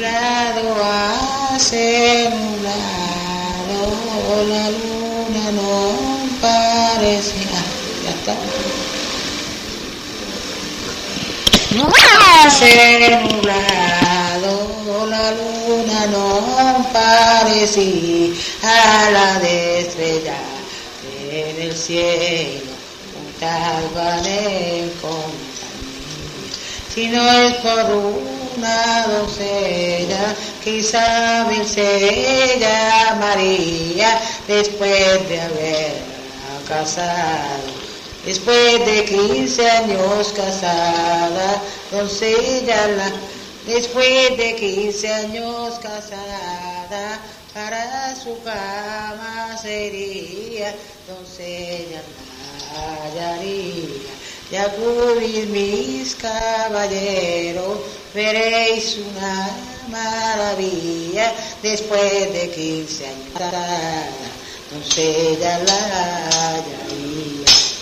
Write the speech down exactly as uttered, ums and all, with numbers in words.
nublado, hace nublado, la luna no parece. Ah, ya está. Hace nublado, la luna no parece a la de estrella en el cielo, un tal van en compañía, si no es por una doncella, quizá se llamaría después de haberla casado. Después de quince años casada, doncella la, después de quince años casada, para su cama sería, doncella la hallaría. Y acudid mis caballeros, veréis una maravilla, después de quince años casada, doncella la